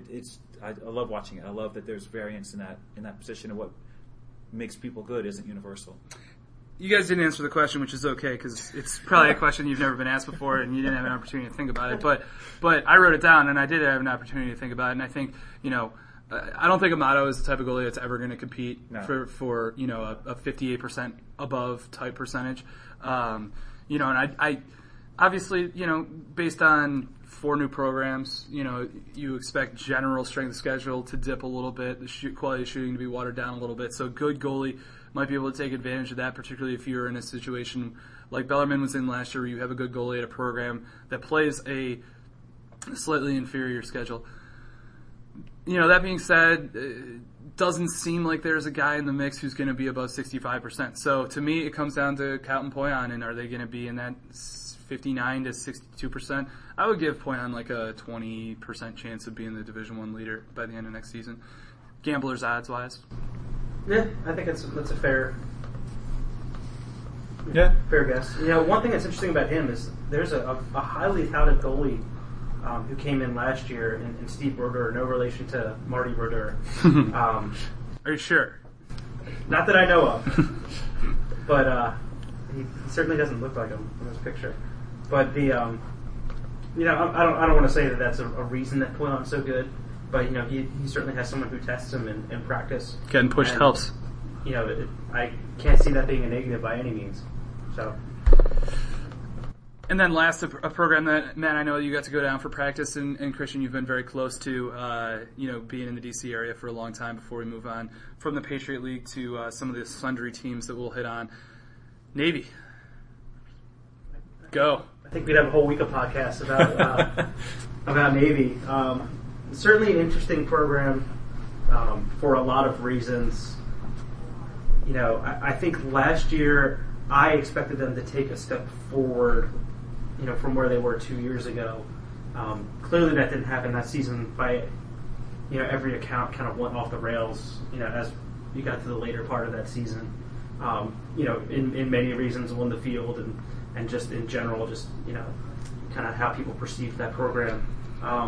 I love watching it. I love that there's variance in that position, and what makes people good isn't universal. You guys didn't answer the question, which is okay, because it's probably a question you've never been asked before, and you didn't have an opportunity to think about it. But I wrote it down, and I did have an opportunity to think about it, and I think, I don't think Amato is the type of goalie that's ever going to compete for a 58% above type percentage. And I obviously, based on 4 new programs, you expect general strength of schedule to dip a little bit, the quality of shooting to be watered down a little bit. So a good goalie might be able to take advantage of that, particularly if you're in a situation like Bellarmine was in last year, where you have a good goalie at a program that plays a slightly inferior schedule. That being said, it doesn't seem like there's a guy in the mix who's going to be above 65%. So to me, it comes down to Kaut and Poilon, and are they going to be in that 59 to 62%? I would give Poilon like a 20% chance of being the Division I leader by the end of next season. Gamblers odds wise. Yeah, I think that's a fair guess. One thing that's interesting about him is there's a highly touted goalie who came in last year in Steve Brodeur, no relation to Marty Brodeur. Are you sure? Not that I know of, but he certainly doesn't look like him in this picture. But the I don't want to say that that's a reason that Poilon's so good, but he certainly has someone who tests him in practice. Getting pushed helps. I can't see that being a negative by any means. So. And then last, a program that, Matt, I know you got to go down for practice, and Christian, you've been very close to, being in the D.C. area for a long time before we move on from the Patriot League to some of the sundry teams that we'll hit on. Navy. Go. I think we'd have a whole week of podcasts about Navy. Certainly an interesting program for a lot of reasons. I think last year I expected them to take a step forward from where they were 2 years ago. Clearly that didn't happen. That season, by every account, kind of went off the rails, as you got to the later part of that season. In many reasons on the field and just in general, just, kind of how people perceive that program. I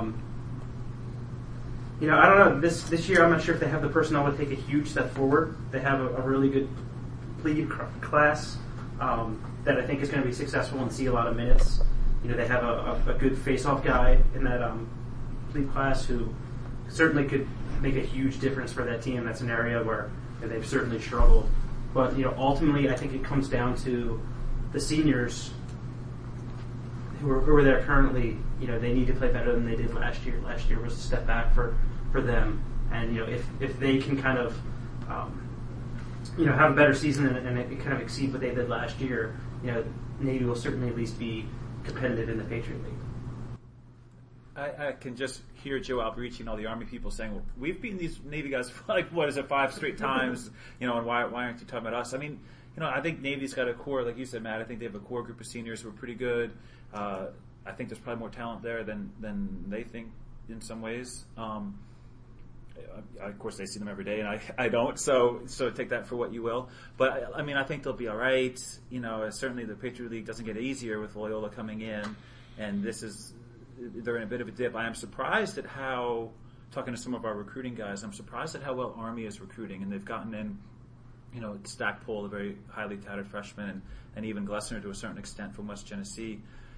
don't know. This year, I'm not sure if they have the personnel to take a huge step forward. They have a really good plebe class that I think is going to be successful and see a lot of minutes. They have a good face-off guy in that plebe class who certainly could make a huge difference for that team. That's an area where they've certainly struggled. But ultimately, I think it comes down to the seniors who are there currently. They need to play better than they did last year. Last year was a step back for them. And if they can kind of have a better season and it kind of exceed what they did last year, Navy will certainly at least be competitive in the Patriot League. I can just hear Joe Alberici and all the Army people saying, well, we've beaten these Navy guys for like, 5 straight times, and why aren't you talking about us? I mean, I think Navy's got a core, like you said, Matt. I think they have a core group of seniors who are pretty good. I think there's probably more talent there than they think in some ways. Of course, they see them every day, and I don't. So take that for what you will. But I think they'll be all right. Certainly the Patriot League doesn't get easier with Loyola coming in, and they're in a bit of a dip. I am surprised at how, talking to some of our recruiting guys, I'm surprised at how well Army is recruiting, and they've gotten in, Stackpole, a very highly touted freshman, and even Glessner to a certain extent from West Genesee.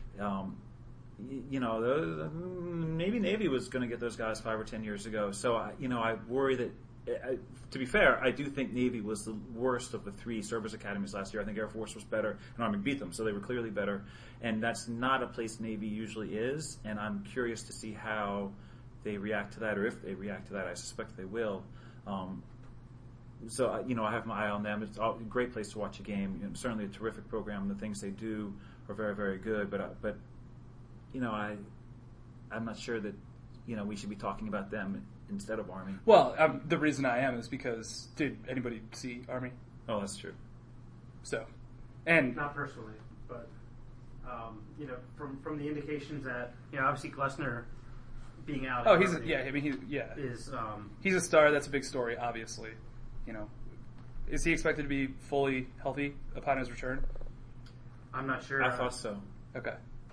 Maybe Navy was going to get those guys 5 or 10 years ago. So, I worry that, to be fair, I do think Navy was the worst of the 3 service academies last year. I think Air Force was better, and Army beat them, so they were clearly better. And that's not a place Navy usually is, and I'm curious to see how they react to that, or if they react to that. I suspect they will. So, I have my eye on them. It's a great place to watch a game. Certainly a terrific program. The things they do are very, very good, but I'm not sure that, we should be talking about them instead of Army. Well, the reason I am is because, did anybody see Army? Oh, that's true. So, and not personally, but from the indications that obviously Glessner being out. Oh, he's a star. That's a big story, obviously. Is he expected to be fully healthy upon his return? I'm not sure. I thought so. Okay.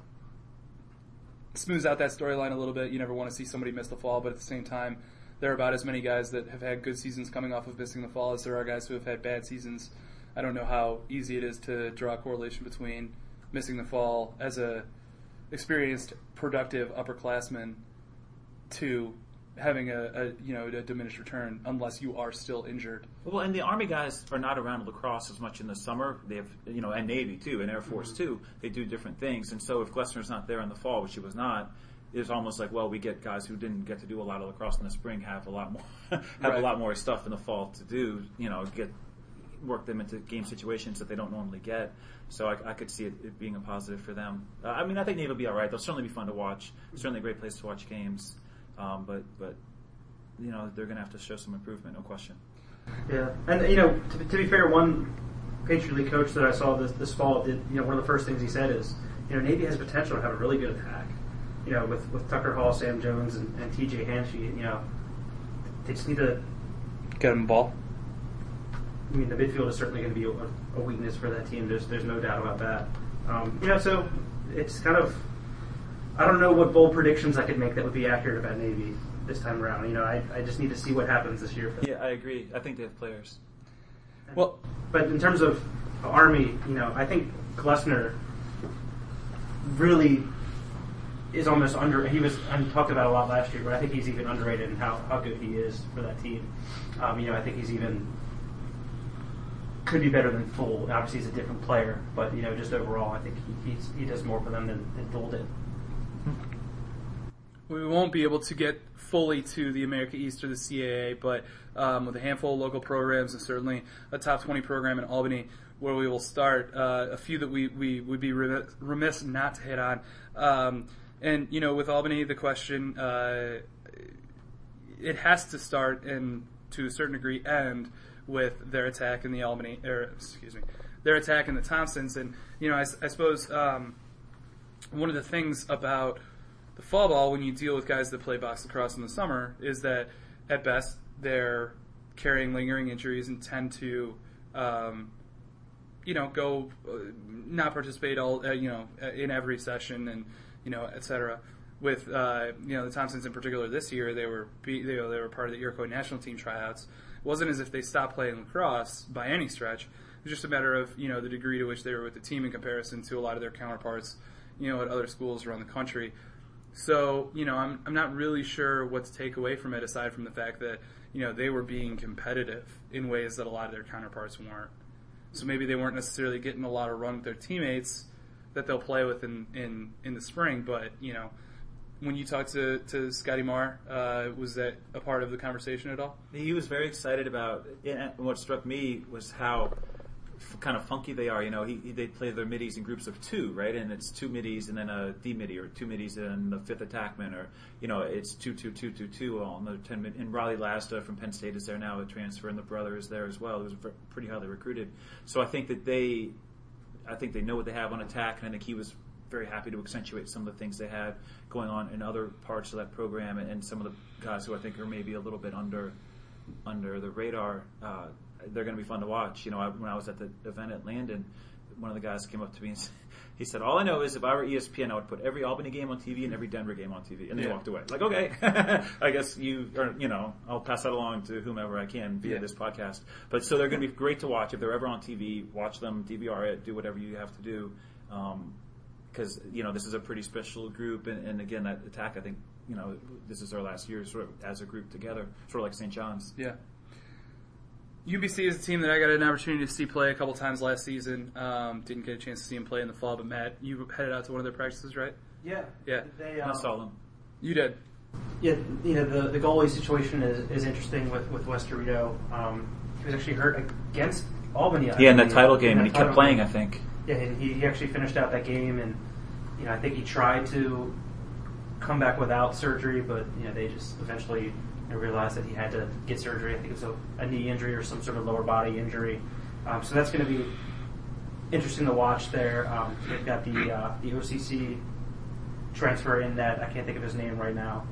Smooths out that storyline a little bit. You never want to see somebody miss the fall, but at the same time, there are about as many guys that have had good seasons coming off of missing the fall as there are guys who have had bad seasons. I don't know how easy it is to draw a correlation between missing the fall as a experienced, productive upperclassman to having a diminished return unless you are still injured. Well, and the Army guys are not around lacrosse as much in the summer. They have, and Navy too, and Air Force too. They do different things, and so if Glessner's not there in the fall, which he was not, it's almost like, well, we get guys who didn't get to do a lot of lacrosse in the spring have a lot more a lot more stuff in the fall to do. Work them into game situations that they don't normally get. So I could see it being a positive for them. I think Navy will be all right. They'll certainly be fun to watch. Certainly a great place to watch games. But they're going to have to show some improvement, no question. Yeah, and to be fair, one Patriot League coach that I saw this fall did one of the first things he said is Navy has potential to have a really good attack. With Tucker Hall, Sam Jones, and T.J. Hanshee, they just need to get them the ball. The midfield is certainly going to be a weakness for that team. There's no doubt about that. So it's kind of, I don't know what bold predictions I could make that would be accurate about Navy this time around. I just need to see what happens this year. Yeah, I agree. I think they have players. Well, but in terms of Army, I think Glessner really is almost he was talked about a lot last year, but I think he's even underrated in how good he is for that team. I think he's even could be better than Full. Obviously, he's a different player, but just overall, I think he does more for them than Full did. We won't be able to get fully to the America East or the CAA, but with a handful of local programs and certainly a top 20 program in Albany, where we will start, a few that we would be remiss not to hit on. And with Albany, the question, it has to start and to a certain degree end with their attack in the their attack in the Thompsons. And I suppose one of the things about the fall ball when you deal with guys that play box lacrosse in the summer is that at best they're carrying lingering injuries and tend to go not participate all in every session and etc. With the Thompsons in particular this year, they were part of the Iroquois national team tryouts. It wasn't as if they stopped playing lacrosse by any stretch. It was just a matter of the degree to which they were with the team in comparison to a lot of their counterparts at other schools around the country. So I'm not really sure what to take away from it aside from the fact that they were being competitive in ways that a lot of their counterparts weren't. So maybe they weren't necessarily getting a lot of run with their teammates that they'll play with in the spring. But when you talked to Scotty Marr, was that a part of the conversation at all? He was very excited about it. And what struck me was how kind of funky they are. They play their middies in groups of 2, right? And it's 2 middies and then a D midi, or 2 middies and the 5th attackman, or it's 2-2-2-2-2 all. Another 10 mid. And Raleigh Lasta from Penn State is there now, a transfer, and the brother is there as well. He was pretty highly recruited. So I think they know what they have on attack, and I think he was very happy to accentuate some of the things they had going on in other parts of that program, and some of the guys who I think are maybe a little bit under the radar. They're going to be fun to watch. When I was at the event at Landon, one of the guys came up to me and he said, "All I know is if I were ESPN, I would put every Albany game on TV and every Denver game on TV." And they walked away. Like, okay, I guess I'll pass that along to whomever I can via this podcast. But so they're going to be great to watch. If they're ever on TV, watch them, DVR it, do whatever you have to do. Because, this is a pretty special group. And again, that attack, I think, this is our last year sort of as a group together, sort of like St. John's. Yeah. UBC is a team that I got an opportunity to see play a couple times last season. Didn't get a chance to see him play in the fall, but Matt, you headed out to one of their practices, right? Yeah. I saw them. You did. Yeah, the goalie situation is interesting with Westerito. He was actually hurt against Albany. In that title game, and he kept playing, I think. Yeah, he actually finished out that game, and I think he tried to come back without surgery, but they just eventually realized that he had to get surgery. I think it was a knee injury or some sort of lower body injury. So that's going to be interesting to watch there. They've got the OCC transfer in that. I can't think of his name right now.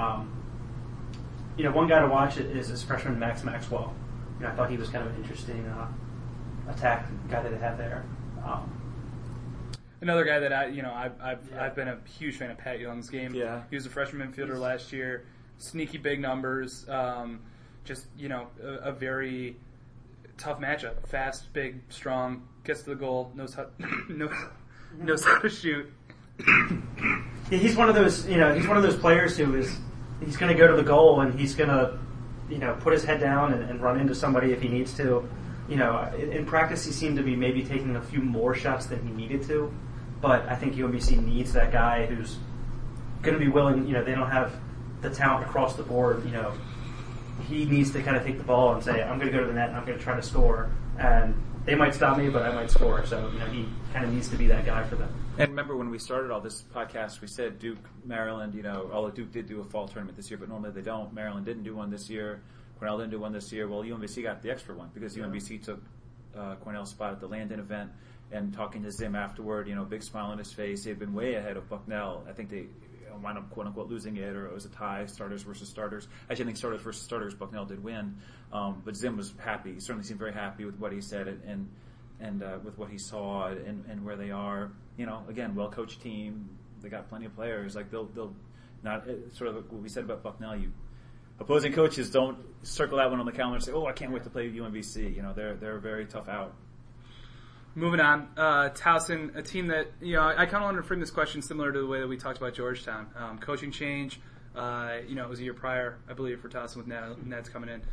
One guy to watch is this freshman Max Maxwell. I thought he was kind of an interesting attack guy that they had there. Another guy that I've been a huge fan of Pat Young's game. Yeah. He was a freshman midfielder last year. Sneaky big numbers. Just a very tough matchup. Fast, big, strong. Gets to the goal. Knows how to shoot. Yeah, he's one of those. He's one of those players he's going to go to the goal and he's going to put his head down and run into somebody if he needs to. In practice he seemed to be maybe taking a few more shots than he needed to, but I think UMBC needs that guy who's going to be willing. They don't have the talent across the board. He needs to kind of take the ball and say, "I'm going to go to the net and I'm going to try to score." And they might stop me, but I might score. So he kind of needs to be that guy for them. And remember when we started all this podcast, we said Duke, Maryland. Although Duke did do a fall tournament this year, but normally they don't. Maryland didn't do one this year. Cornell didn't do one this year. Well, UMBC got the extra one because UMBC took Cornell's spot at the Landon event. And talking to Zim afterward, big smile on his face. He had been way ahead of Bucknell. I think they wound up quote unquote losing it, or it was a tie, starters versus starters. Actually, I think starters versus starters, Bucknell did win. But Zim was happy. He certainly seemed very happy with what he said and with what he saw and where they are. Again, well coached team. They got plenty of players. Like they'll not sort of what we said about Bucknell. Opposing coaches don't circle that one on the calendar and say, "Oh, I can't wait to play UMBC." They're a very tough out. Moving on, Towson, a team that I kind of wanted to frame this question similar to the way that we talked about Georgetown. Coaching change, it was a year prior, I believe, for Towson with Ned's coming in.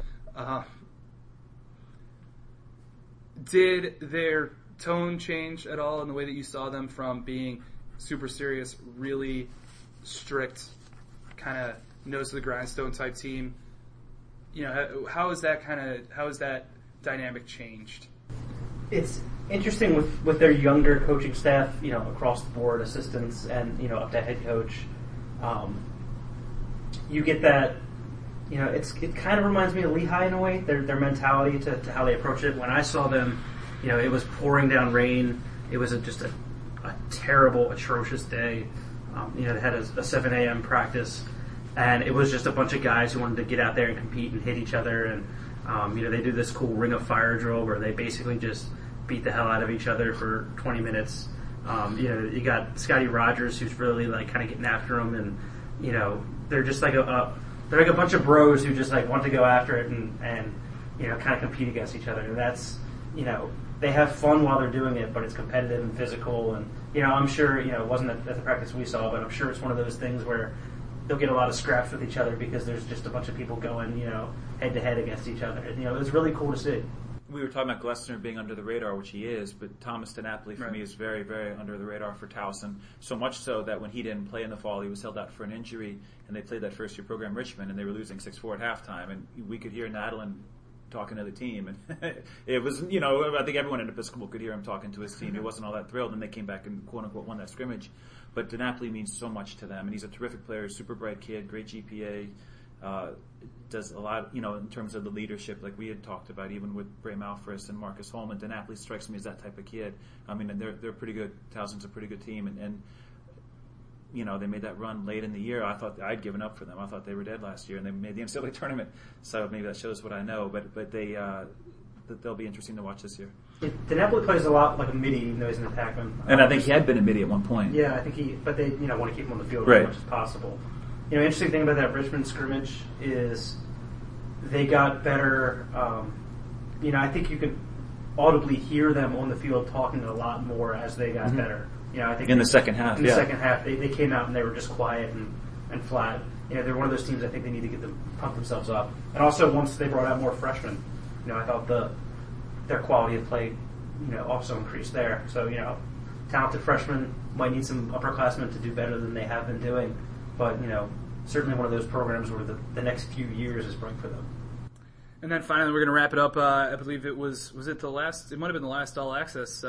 Did their tone change at all in the way that you saw them from being super serious, really strict, kind of nose to the grindstone type team? How is that dynamic changed? It's interesting with their younger coaching staff, across the board, assistants and up to head coach. You get that. It kind of reminds me of Lehigh in a way. Their mentality to how they approach it. When I saw them, it was pouring down rain. It was just a terrible, atrocious day. They had a 7 a.m. practice, and it was just a bunch of guys who wanted to get out there and compete and hit each other. And they do this cool Ring of Fire drill where they basically just beat the hell out of each other for 20 minutes. You got Scotty Rogers, who's really kind of getting after them, and they're just like they're like a bunch of bros who just want to go after it and kind of compete against each other. And that's they have fun while they're doing it, but it's competitive and physical. And I'm sure it wasn't at the practice we saw, but I'm sure it's one of those things where they'll get a lot of scraps with each other because there's just a bunch of people going head to head against each other. It was really cool to see. We were talking about Glessner being under the radar, which he is, but Thomas DiNapoli for me is very, very under the radar for Towson. So much so that when he didn't play in the fall, he was held out for an injury, and they played that first-year program Richmond, and they were losing 6-4 at halftime. And we could hear Nadalin talking to the team, and it was, I think everyone in Episcopal could hear him talking to his team. He wasn't all that thrilled, and they came back and quote unquote won that scrimmage. But DiNapoli means so much to them, and he's a terrific player, super bright kid, great GPA. Does a lot, in terms of the leadership, like we had talked about, even with Bray Malfris and Marcus Holman. DiNapoli strikes me as that type of kid. I mean, and they're pretty good. Towson's a pretty good team, and they made that run late in the year. I thought I'd given up for them. I thought they were dead last year, and they made the NCAA tournament. So maybe that shows what I know. But they'll be interesting to watch this year. DiNapoli plays a lot like a midi, even though he's an attackman. And I think he had been a midi at one point. Yeah, I think but they want to keep him on the field right. as much as possible. Interesting thing about that Richmond scrimmage is they got better. I think you could audibly hear them on the field talking a lot more as they got better. I think in the second half. In the second half, they came out and they were just quiet and flat. They're one of those teams I think they need to get them pump themselves up. And also once they brought out more freshmen, I thought their quality of play, also increased there. So talented freshmen might need some upperclassmen to do better than they have been doing. But, certainly one of those programs where the next few years is bright for them. And then finally, we're going to wrap it up. I believe it was it the last, it might have been the last All Access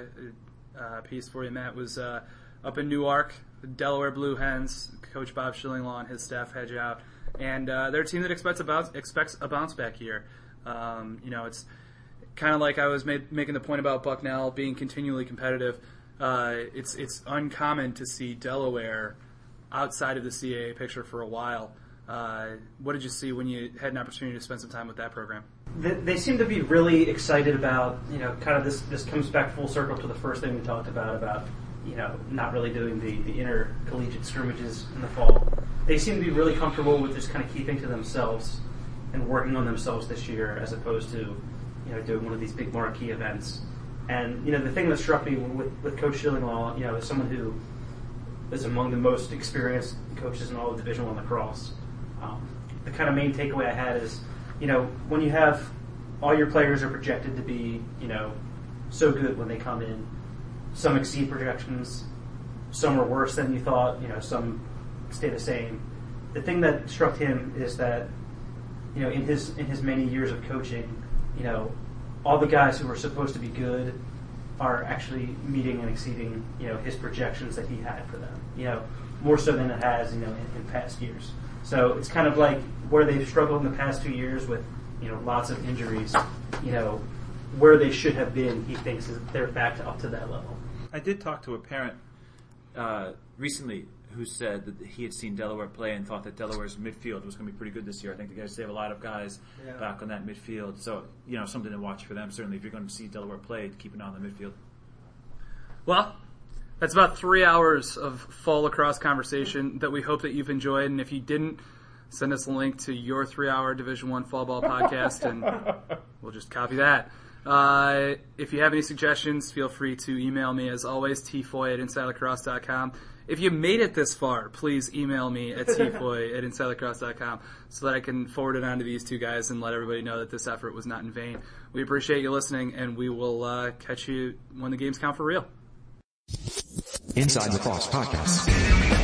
piece for you, Matt, was up in Newark, the Delaware Blue Hens. Coach Bob Schillinglaw and his staff had you out. And they're a team that expects a bounce back year. It's kind of like I was making the point about Bucknell being continually competitive. It's uncommon to see Delaware outside of the CAA picture for a while. What did you see when you had an opportunity to spend some time with that program? They seem to be really excited about, kind of this comes back full circle to the first thing we talked about, not really doing the intercollegiate scrimmages in the fall. They seem to be really comfortable with just kind of keeping to themselves and working on themselves this year as opposed to, doing one of these big marquee events. And, the thing that struck me with Coach Schillinglaw, is someone who is among the most experienced coaches in all of Division I lacrosse. The kind of main takeaway I had is, when you have all your players are projected to be, so good when they come in, some exceed projections, some are worse than you thought, some stay the same. The thing that struck him is that, in his many years of coaching, all the guys who were supposed to be good are actually meeting and exceeding, his projections that he had for them, more so than it has, in past years. So it's kind of like where they've struggled in the past 2 years with, lots of injuries, where they should have been, he thinks they're back up to that level. I did talk to a parent recently who said that he had seen Delaware play and thought that Delaware's midfield was going to be pretty good this year. I think they have a lot of guys back on that midfield. So, something to watch for them. Certainly, if you're going to see Delaware play, keep an eye on the midfield. Well, that's about 3 hours of fall lacrosse conversation that we hope that you've enjoyed. And if you didn't, send us a link to your 3-hour Division I fall ball podcast, and we'll just copy that. If you have any suggestions, feel free to email me, as always, tfoy@InsideLacrosse.com. If you made it this far, please email me at tfoy@InsideLacrosse.com so that I can forward it on to these two guys and let everybody know that this effort was not in vain. We appreciate you listening, and we will catch you when the games count for real. Inside Lacrosse Podcast.